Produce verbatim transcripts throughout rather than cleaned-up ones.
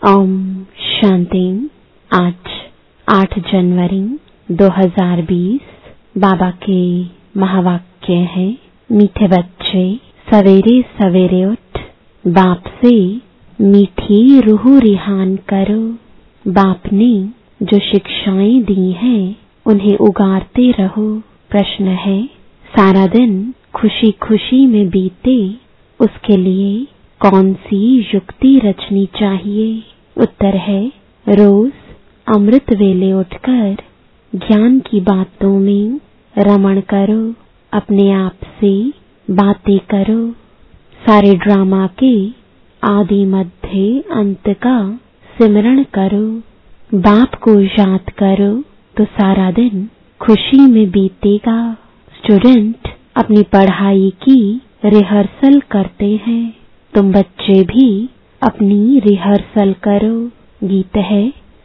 ओम शांति। आज आठ जनवरी दो हज़ार बीस बाबा के महावाक्य है। मीठे बच्चे, सवेरे सवेरे उठ बाप से मीठी रूह रिहान करो। बाप ने जो शिक्षाएं दी हैं उन्हें उगारते रहो। प्रश्न है, सारा दिन खुशी खुशी में बीते उसके लिए कौन सी युक्ति रचनी चाहिए? उत्तर है, रोज अमृत वेले उठकर ज्ञान की बातों में रमण करो, अपने आप से बातें करो। सारे ड्रामा के आदि मध्य अंत का सिमरण करो। बाप को याद करो तो सारा दिन खुशी में बीतेगा। स्टूडेंट अपनी पढ़ाई की रिहर्सल करते हैं, तुम बच्चे भी अपनी रिहर्सल करो। गीत है,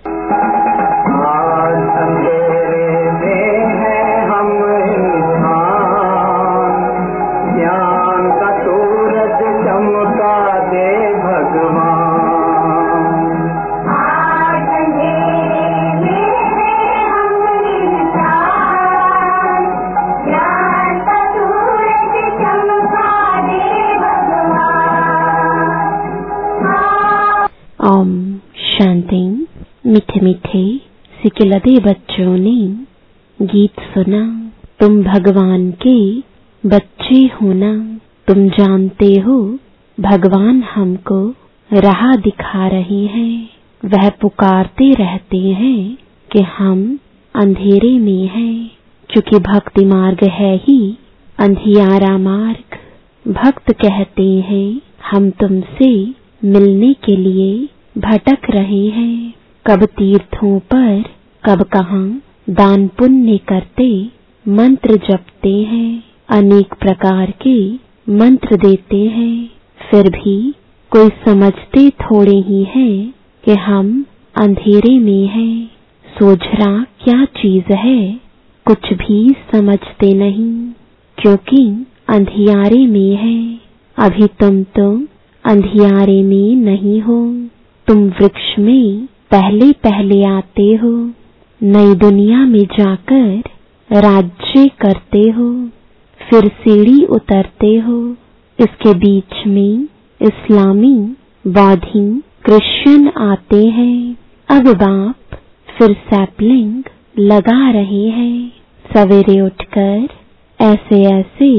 ओम शांति। मीठे मीठे सिकिलदे बच्चों ने गीत सुना। तुम भगवान के बच्चे हो ना, तुम जानते हो भगवान हमको राह दिखा रहे हैं। वह पुकारते रहते हैं कि हम अंधेरे में हैं, क्योंकि भक्ति मार्ग है ही अंधियारा मार्ग। भक्त कहते हैं हम तुमसे मिलने के लिए भटक रहे हैं। कब तीर्थों पर कब कहाँ दान पुण्य करते मंत्र जपते हैं, अनेक प्रकार के मंत्र देते हैं, फिर भी कोई समझते थोड़े ही हैं कि हम अंधेरे में हैं। सोझरा क्या चीज है कुछ भी समझते नहीं, क्योंकि अंधियारे में है। अभी तुम तो अंधियारे में नहीं हो, तुम वृक्ष में पहले पहले आते हो। नई दुनिया में जाकर राज्य करते हो, फिर सीढ़ी उतरते हो। इसके बीच में इस्लामी, बौद्धी, क्रिश्चियन आते हैं। अब बाप फिर सैपलिंग लगा रहे हैं। सवेरे उठकर ऐसे ऐसे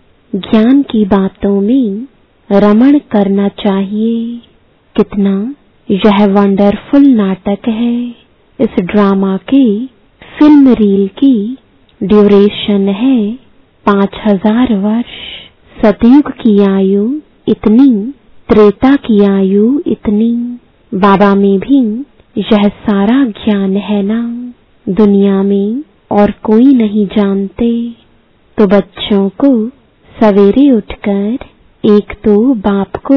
ज्ञान की बातों में रमण करना चाहिए। कितना यह वंडरफुल नाटक है। इस ड्रामा के फिल्म रील की ड्यूरेशन है पांच हजार वर्ष। सतयुग की आयु इतनी, त्रेता की आयु इतनी। बाबा में भी यह सारा ज्ञान है ना, दुनिया में और कोई नहीं जानते। तो बच्चों को सवेरे उठकर एक तो बाप को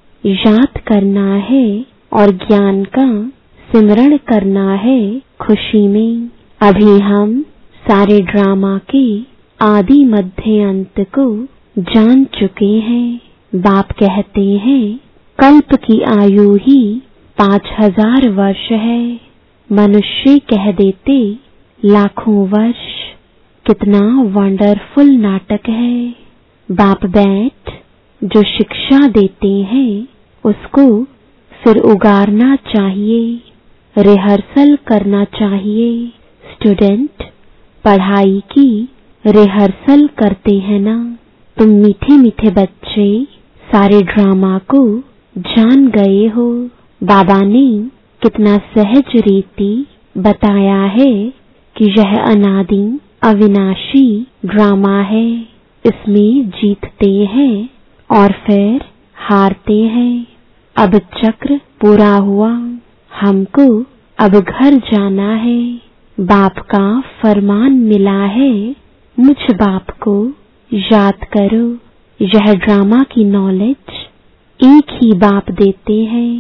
याद करना है और ज्ञान का सिमरण करना है खुशी में। अभी हम सारे ड्रामा के आदि मध्य अंत को जान चुके हैं। बाप कहते हैं कल्प की आयु ही पांच हजार वर्ष है। मनुष्य कह देते लाखों वर्ष। कितना वंडरफुल नाटक है। बाप बैठ जो शिक्षा देते हैं उसको फिर उगारना चाहिए, रिहर्सल करना चाहिए। स्टूडेंट पढ़ाई की रिहर्सल करते हैं ना। तुम मीठे मीठे बच्चे सारे ड्रामा को जान गए हो। बाबा ने कितना सहज रीति बताया है कि यह अनादि अविनाशी ड्रामा है। इसमें जीतते हैं और फिर हारते हैं। अब चक्र पूरा हुआ, हमको अब घर जाना है। बाप का फरमान मिला है, मुझ बाप को याद करो। यह ड्रामा की नॉलेज एक ही बाप देते हैं।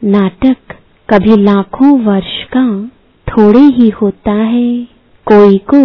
नाटक कभी लाखों वर्ष का थोड़े ही होता है, कोई को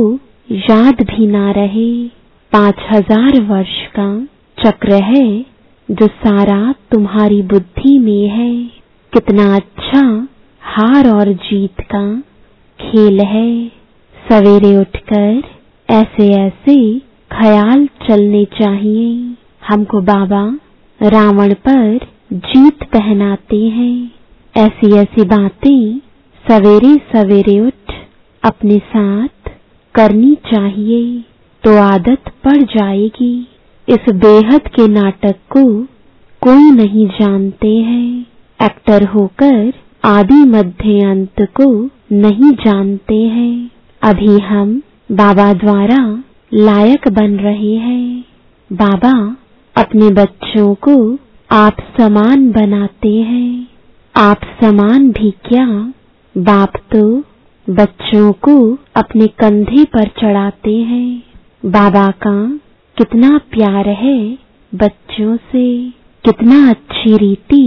याद भी ना रहे। पांच हजार वर्ष का चक्र है जो सारा तुम्हारी बुद्धि में है। कितना अच्छा हार और जीत का खेल है। सवेरे उठकर ऐसे ऐसे ख्याल चलने चाहिए। हमको बाबा रावण पर जीत पहनाते हैं। ऐसी ऐसी बातें सवेरे सवेरे उठ अपने साथ करनी चाहिए तो आदत पड़ जाएगी। इस बेहद के नाटक को कोई नहीं जानते हैं। एक्टर होकर आदि मध्य अंत को नहीं जानते हैं। अभी हम बाबा द्वारा लायक बन रहे हैं। बाबा अपने बच्चों को आप समान बनाते हैं। आप समान भी क्या, बाप तो बच्चों को अपने कंधे पर चढ़ाते हैं। बाबा का कितना प्यार है बच्चों से, कितना अच्छी रीति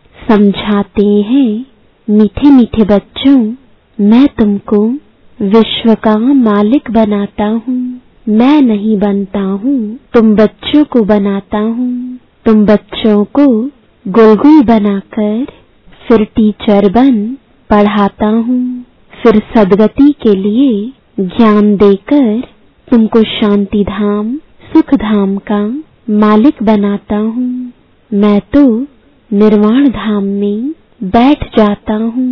समझाते हैं। मीठे मीठे बच्चों, मैं तुमको विश्व का मालिक बनाता हूँ। मैं नहीं बनता हूँ, तुम बच्चों को बनाता हूँ। तुम बच्चों को गुलगुल बनाकर फिर टीचर बन पढ़ाता हूँ। फिर सद्गति के लिए ज्ञान देकर तुमको शांति धाम सुख धाम का मालिक बनाता हूँ। मैं तो निर्वाण धाम में बैठ जाता हूँ।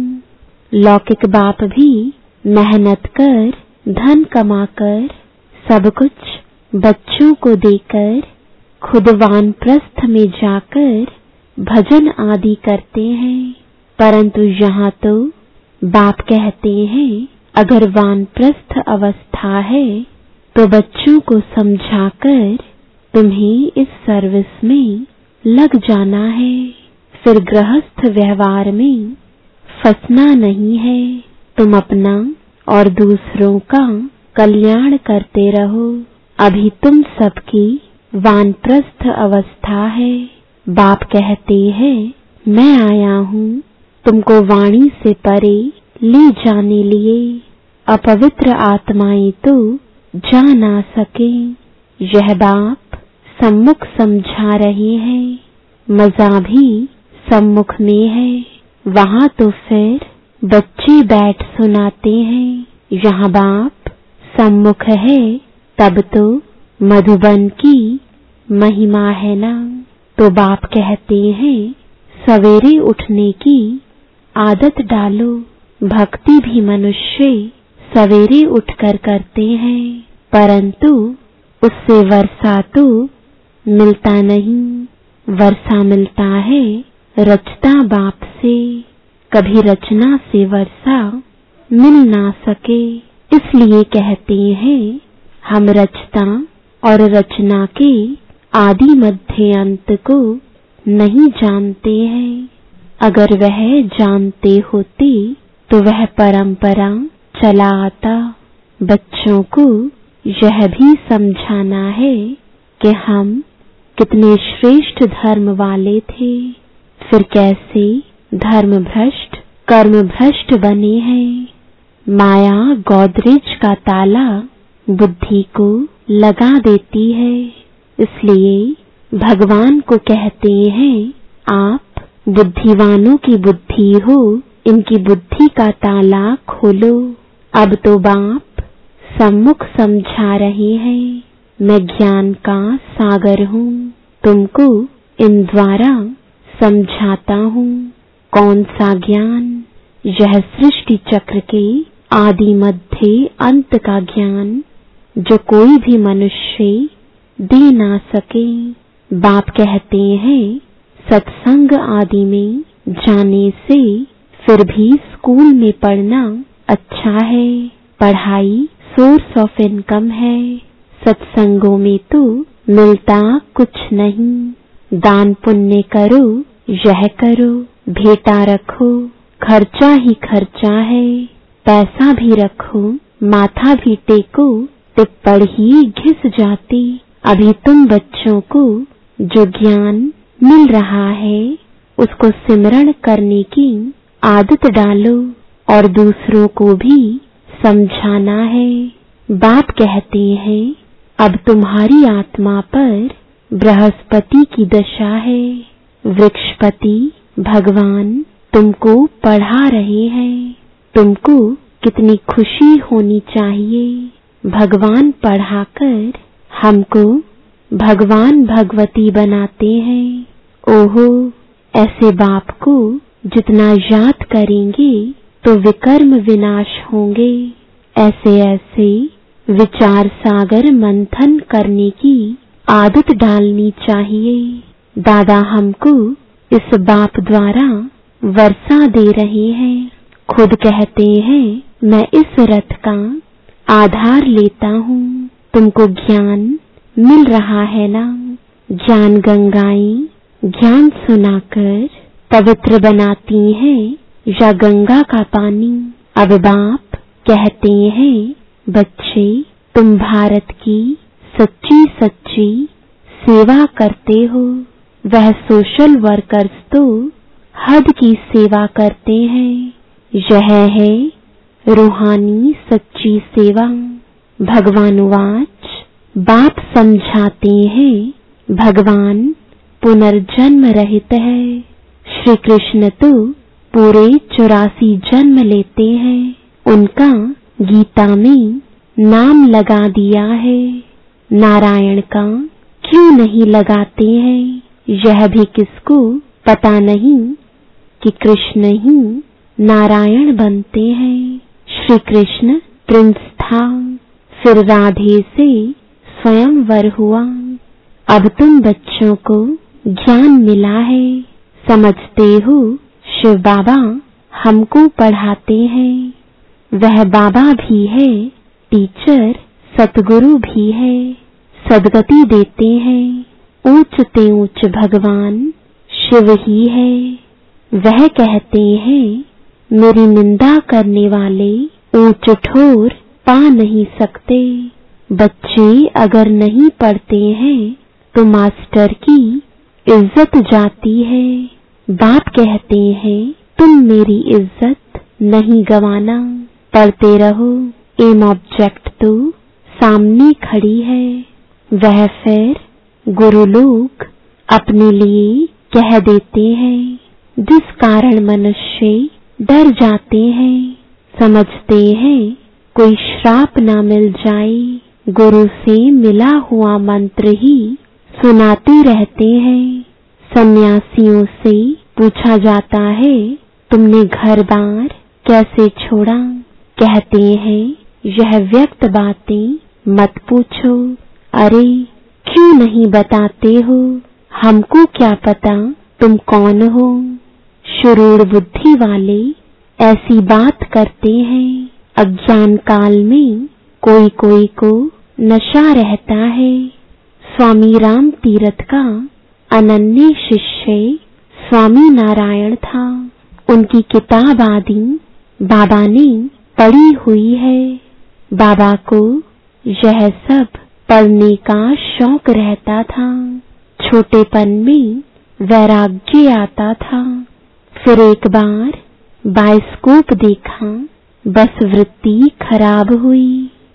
लौकिक बाप भी मेहनत कर धन कमाकर सब कुछ बच्चों को देकर खुद वानप्रस्थ में जाकर भजन आदि करते हैं। परंतु यहाँ तो बाप कहते हैं अगर वानप्रस्थ अवस्था है तो बच्चों को समझाकर तुम्हें इस सर्विस में लग जाना है। फिर गृहस्थ व्यवहार में फंसना नहीं है। तुम अपना और दूसरों का कल्याण करते रहो। अभी तुम सबकी वानप्रस्थ अवस्था है। बाप कहते हैं मैं आया हूँ तुमको वाणी से परे ले जाने लिए। अपवित्र आत्माएं तो जा ना सके। यह बाप सम्मुख समझा रहे हैं। मजा भी सम्मुख में है। वहाँ तो फिर बच्चे बैठ सुनाते हैं। यहाँ बाप सम्मुख है तब तो मधुबन की महिमा है ना। तो बाप कहते हैं सवेरे उठने की आदत डालो। भक्ति भी मनुष्य सवेरे उठकर करते हैं, परंतु उससे वर्षा तो मिलता नहीं। वर्षा मिलता है रचता बाप से। कभी रचना से वर्षा मिल ना सके। इसलिए कहते हैं हम रचता और रचना के आदि मध्य अंत को नहीं जानते हैं। अगर वह जानते होते तो वह परंपरा चला आता। बच्चों को यह भी समझाना है कि हम कितने श्रेष्ठ धर्म वाले थे, फिर कैसे धर्म भ्रष्ट कर्म भ्रष्ट बने हैं। माया गोदरेज का ताला बुद्धि को लगा देती है। इसलिए भगवान को कहते हैं आप बुद्धिवानों की बुद्धि हो, इनकी बुद्धि का ताला खोलो। अब तो बाप सम्मुख समझा रहे हैं मैं ज्ञान का सागर हूँ, तुमको इन द्वारा समझाता हूँ। कौन सा ज्ञान? यह सृष्टि चक्र के आदि मध्य अंत का ज्ञान जो कोई भी मनुष्य दे ना सके। बाप कहते हैं सत्संग आदि में जाने से फिर भी स्कूल में पढ़ना अच्छा है। पढ़ाई सोर्स ऑफ इनकम है। सत्संगों में तो मिलता कुछ नहीं। दान पुण्य करो, यह करो, भेंटा रखो, खर्चा ही खर्चा है। पैसा भी रखो, माथा भी टेको, टिप्पणी घिस जाती। अभी तुम बच्चों को जो ज्ञान मिल रहा है उसको सिमरण करने की आदत डालो और दूसरों को भी समझाना है। बाप कहते हैं अब तुम्हारी आत्मा पर बृहस्पति की दशा है। वृक्षपति भगवान तुमको पढ़ा रहे हैं। तुमको कितनी खुशी होनी चाहिए। भगवान पढ़ाकर हमको भगवान भगवती बनाते हैं। ओहो, ऐसे बाप को जितना याद करेंगे तो विकर्म विनाश होंगे। ऐसे ऐसे विचार सागर मंथन करने की आदत डालनी चाहिए। दादा हमको इस बाप द्वारा वर्षा दे रहे हैं। खुद कहते हैं मैं इस रथ का आधार लेता हूँ। तुमको ज्ञान मिल रहा है ना। ज्ञान गंगाएं ज्ञान सुनाकर पवित्र बनाती हैं या गंगा का पानी। अब बाप कहते हैं बच्चे तुम भारत की सच्ची सच्ची सेवा करते हो। वह सोशल वर्कर्स तो हद की सेवा करते हैं। यह है रूहानी सच्ची सेवा। भगवान वाच बाप समझाते हैं भगवान पुनर्जन्म रहित है। श्री कृष्ण तो पूरे चौरासी जन्म लेते हैं। उनका गीता में नाम लगा दिया है। नारायण का क्यों नहीं लगाते हैं? यह भी किसको पता नहीं कि कृष्ण ही नारायण बनते हैं। श्री कृष्ण प्रिंस था, फिर राधे से स्वयंवर हुआ। अब तुम बच्चों को ज्ञान मिला है। समझते हो शिव बाबा हमको पढ़ाते हैं। वह बाबा भी है, टीचर सतगुरु भी है। सदगति देते हैं ऊंच ते ऊंच भगवान शिव ही है। वह कहते हैं मेरी निंदा करने वाले ऊंच ठोर पा नहीं सकते। बच्चे अगर नहीं पढ़ते हैं तो मास्टर की इज्जत जाती है। बाप कहते हैं तुम मेरी इज्जत नहीं गंवाना। पढ़ते रहो। एम ऑब्जेक्ट तो सामने खड़ी है। वह फिर गुरु लोग अपने लिए कह देते हैं, जिस कारण मनुष्य डर जाते हैं। समझते हैं कोई श्राप ना मिल जाए। गुरु से मिला हुआ मंत्र ही सुनाते रहते हैं। सन्यासियों से पूछा जाता है तुमने घर बार कैसे छोड़ा? कहते हैं यह व्यक्त बातें मत पूछो। अरे क्यों नहीं बताते हो? हमको क्या पता तुम कौन हो? शुरूर बुद्धि वाले ऐसी बात करते हैं। अज्ञान काल में कोई कोई को नशा रहता है। स्वामी राम तीरथ का अनन्य शिष्य स्वामी नारायण था। उनकी किताब आदि बाबा ने पढ़ी हुई है। बाबा को यह सब पढ़ने का शौक रहता था। छोटेपन में वैराग्य आता था। फिर एक बार बायोस्कोप देखा, बस वृत्ति खराब हुई,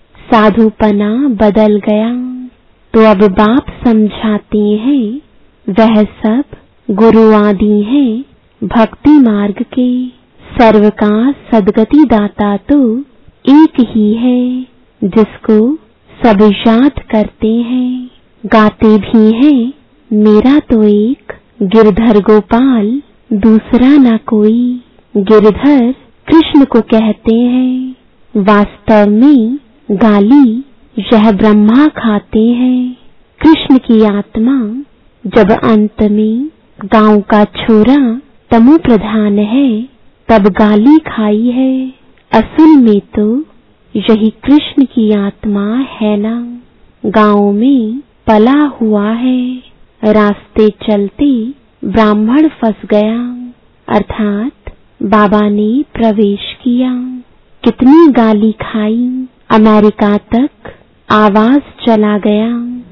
साधुपना बदल गया। तो अब बाप समझाते हैं वह सब गुरु आदि हैं भक्ति मार्ग के। सर्व का सदगति दाता तो एक ही है, जिसको सब याद करते हैं। गाते भी हैं मेरा तो एक गिरधर गोपाल, दूसरा ना कोई। गिरधर कृष्ण को कहते हैं। वास्तव में गाली यह ब्रह्मा खाते हैं। कृष्ण की आत्मा जब अंत में गांव का छोरा तमो प्रधान है, तब गाली खाई है। असल में तो यही कृष्ण की आत्मा है ना। गांव में पला हुआ है। रास्ते चलते ब्राह्मण फंस गया, अर्थात बाबा ने प्रवेश किया। कितनी गाली खाई, अमेरिका तक आवाज चला गया।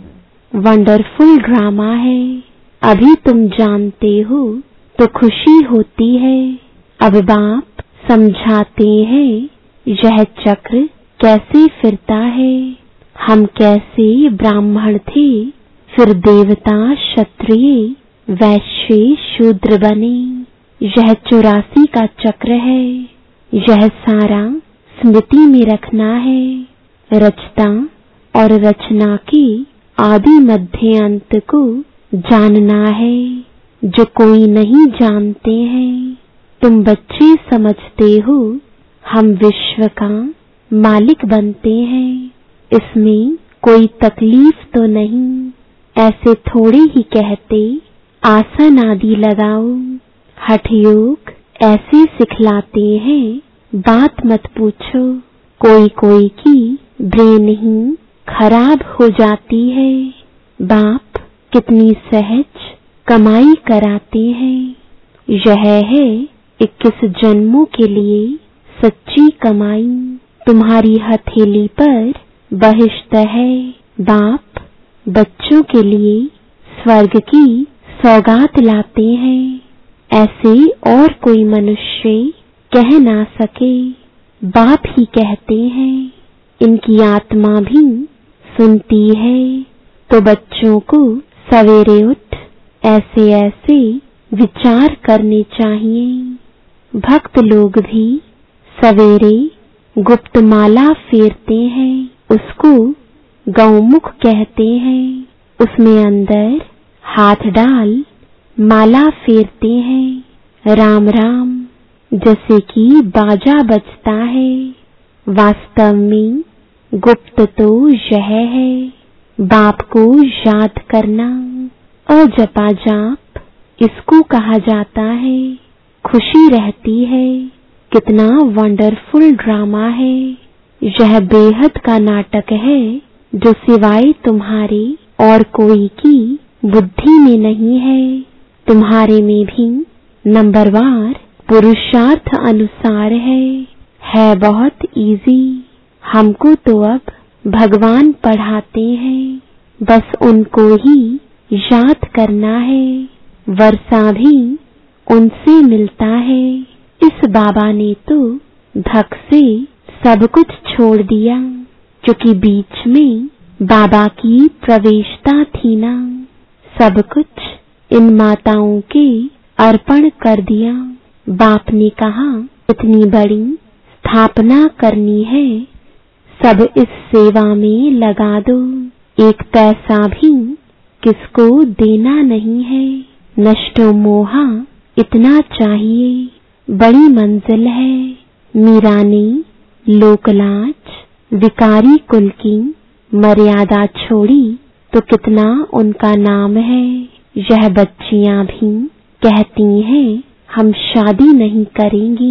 वंडरफुल ड्रामा है। अभी तुम जानते हो तो खुशी होती है। अब बाप समझाते हैं यह चक्र कैसे फिरता है। हम कैसे ब्राह्मण थे, फिर देवता, क्षत्रिय, वैश्य, शूद्र बने। यह चौरासी का चक्र है, यह सारा स्मृति में रखना है। रचता और रचना के आदि मध्य अंत को जानना है, जो कोई नहीं जानते हैं। तुम बच्चे समझते हो हम विश्व का मालिक बनते हैं, इसमें कोई तकलीफ तो नहीं। ऐसे थोड़े ही कहते आसन आदि लगाओ, हठ योग ऐसे सिखलाते हैं, बात मत पूछो। कोई कोई की ब्रेन ही खराब हो जाती है। बाप कितनी सहज कमाई कराते हैं। यह है इक्कीस जन्मों के लिए सच्ची कमाई। तुम्हारी हथेली पर बहिश्त है। बाप बच्चों के लिए स्वर्ग की सौगात लाते हैं, ऐसे और कोई मनुष्य कह ना सके। बाप ही कहते हैं। इनकी आत्मा भी सुनती है। तो बच्चों को सवेरे उठ ऐसे ऐसे विचार करने चाहिए। भक्त लोग भी सवेरे गुप्त माला फेरते हैं, उसको गौमुख कहते हैं। उसमें अंदर हाथ डाल माला फेरते हैं। राम राम जैसे कि बाजा बजता है। वास्तव में गुप्त तो यह है, बाप को याद करना। अजपा जाप इसको कहा जाता है। खुशी रहती है। कितना वंडरफुल ड्रामा है। यह बेहद का नाटक है, जो सिवाय तुम्हारे और कोई की बुद्धि में नहीं है। तुम्हारे में भी नंबरवार पुरुषार्थ अनुसार है। है बहुत इजी। हमको तो अब भगवान पढ़ाते हैं, बस उनको ही याद करना है। वर्षा भी उनसे मिलता है। इस बाबा ने तो धक से सब कुछ छोड़ दिया, क्योंकि बीच में बाबा की प्रवेशता थी ना। सब कुछ इन माताओं के अर्पण कर दिया। बाप ने कहा इतनी बड़ी स्थापना करनी है, सब इस सेवा में लगा दो। एक पैसा भी किसको देना नहीं है। नष्टो मोहा इतना चाहिए, बड़ी मंजिल है। मीरा ने लोकलाज विकारी कुल की मर्यादा छोड़ी तो कितना उनका नाम है। यह बच्चियां भी कहती हैं हम शादी नहीं करेंगी।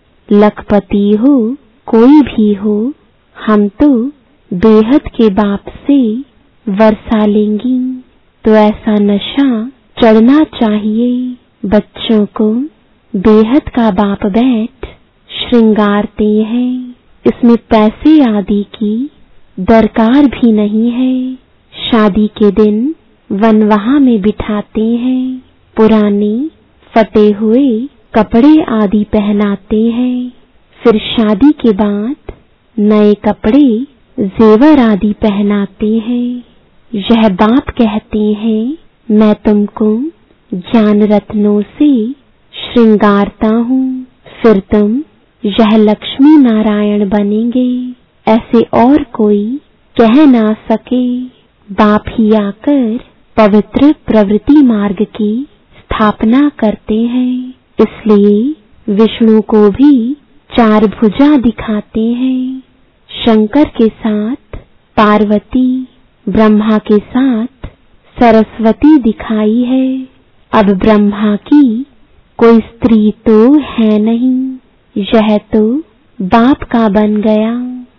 लखपति हो कोई भी हो, हम तो बेहद के बाप से वर्षा लेंगी। तो ऐसा नशा चढ़ना चाहिए। बच्चों को बेहद का बाप बैठ श्रृंगारते हैं। इसमें पैसे आदि की दरकार भी नहीं है। शादी के दिन वनवाह में बिठाते हैं। पुराने फटे हुए कपड़े आदि पहनाते हैं। फिर शादी के बाद नए कपड़े जेवर आदि पहनाते हैं। यह बाप कहते हैं मैं तुमको ज्ञान रत्नों से श्रृंगारता हूँ, फिर तुम यह लक्ष्मी नारायण बनेंगे। ऐसे और कोई कह ना सके। बाप ही आकर पवित्र प्रवृत्ति मार्ग की स्थापना करते हैं। इसलिए विष्णु को भी चार भुजा दिखाते हैं। शंकर के साथ पार्वती, ब्रह्मा के साथ सरस्वती दिखाई है। अब ब्रह्मा की कोई स्त्री तो है नहीं, यह तो बाप का बन गया।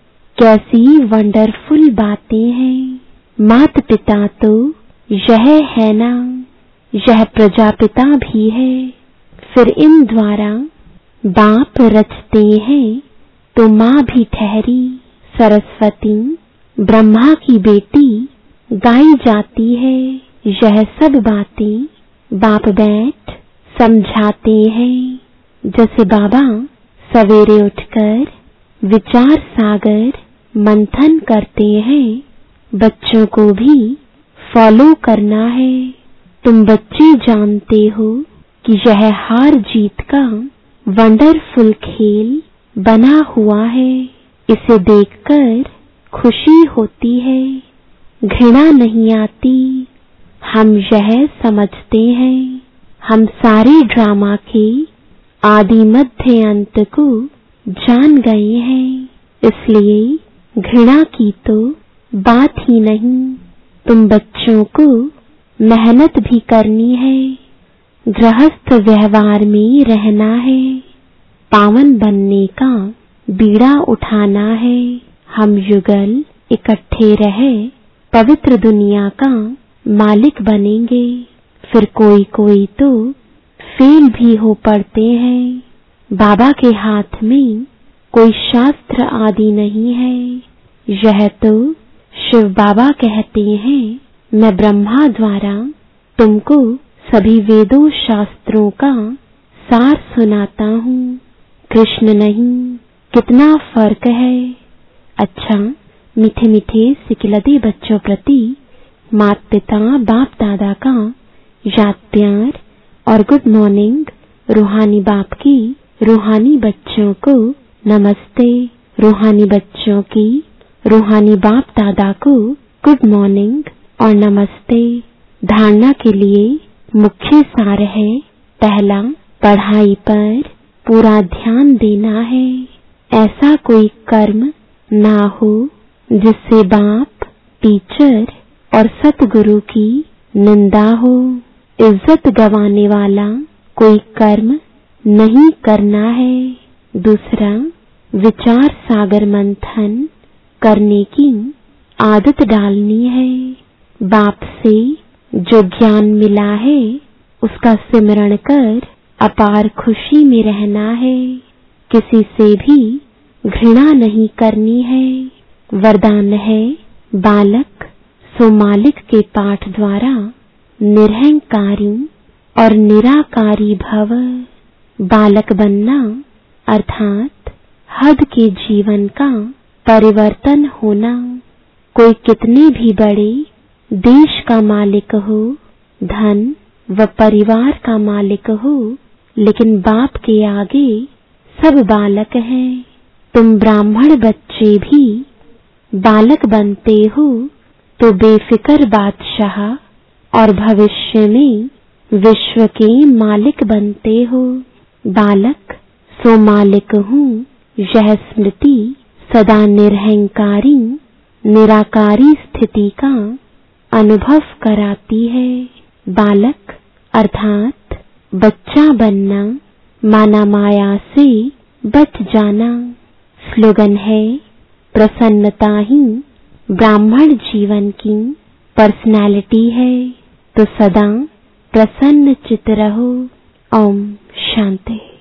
कैसी वंडरफुल बातें हैं। मात पिता तो यह है ना, यह प्रजापिता भी है। फिर इन द्वारा बाप रचते हैं तो माँ भी ठहरी। सरस्वती ब्रह्मा की बेटी गाई जाती है। यह सब बातें बाप बैठ समझाते हैं। जैसे बाबा सवेरे उठकर विचार सागर मंथन करते हैं, बच्चों को भी फॉलो करना है। तुम बच्चे जानते हो कि यह हार जीत का वंडरफुल खेल बना हुआ है। इसे देखकर खुशी होती है, घृणा नहीं आती। हम यह समझते हैं हम सारे ड्रामा के आदि मध्य अंत को जान गए हैं, इसलिए घृणा की तो बात ही नहीं। तुम बच्चों को मेहनत भी करनी है, गृहस्थ व्यवहार में रहना है, पावन बनने का बीड़ा उठाना है। हम युगल इकट्ठे रहे पवित्र दुनिया का मालिक बनेंगे। फिर कोई कोई तो फेल भी हो पड़ते हैं। बाबा के हाथ में कोई शास्त्र आदि नहीं है। यह तो शिव बाबा कहते हैं, मैं ब्रह्मा द्वारा तुमको सभी वेदों शास्त्रों का सार सुनाता हूँ। कृष्ण नहीं, कितना फर्क है। अच्छा, मीठे मीठे सिकिलते बच्चों प्रति माता पिता बाप दादा का याद प्यार और गुड मॉर्निंग। रूहानी बाप की रूहानी बच्चों को नमस्ते। रूहानी बच्चों की रूहानी बाप दादा को गुड मॉर्निंग और नमस्ते। धारणा के लिए मुख्य सार है, पहला, पढ़ाई पर पूरा ध्यान देना है। ऐसा कोई कर्म ना हो जिससे बाप, टीचर और सतगुरु की निंदा हो। इज्जत गंवाने वाला कोई कर्म नहीं करना है। दूसरा, विचार सागर मंथन करने की आदत डालनी है। बाप से जो ज्ञान मिला है उसका सिमरण कर अपार खुशी में रहना है। किसी से भी घृणा नहीं करनी है। वरदान है, बालक सो मालिक के पाठ द्वारा निरहंकारी और निराकारी भव। बालक बनना अर्थात हद के जीवन का परिवर्तन होना। कोई कितने भी बड़े देश का मालिक हो, धन व परिवार का मालिक हो, लेकिन बाप के आगे सब बालक हैं। तुम ब्राह्मण बच्चे भी बालक बनते हो तो बेफिक्र बादशाह और भविष्य में विश्व के मालिक बनते हो। बालक सो मालिक हूँ, यह स्मृति सदा निरहंकारी निराकारी स्थिति का अनुभव कराती है। बालक अर्थात बच्चा बनना, माना माया से बच जाना। स्लोगन है, प्रसन्नता ही ब्राह्मण जीवन की पर्सनालिटी है, तो सदा प्रसन्न चित रहो। ओम शांति।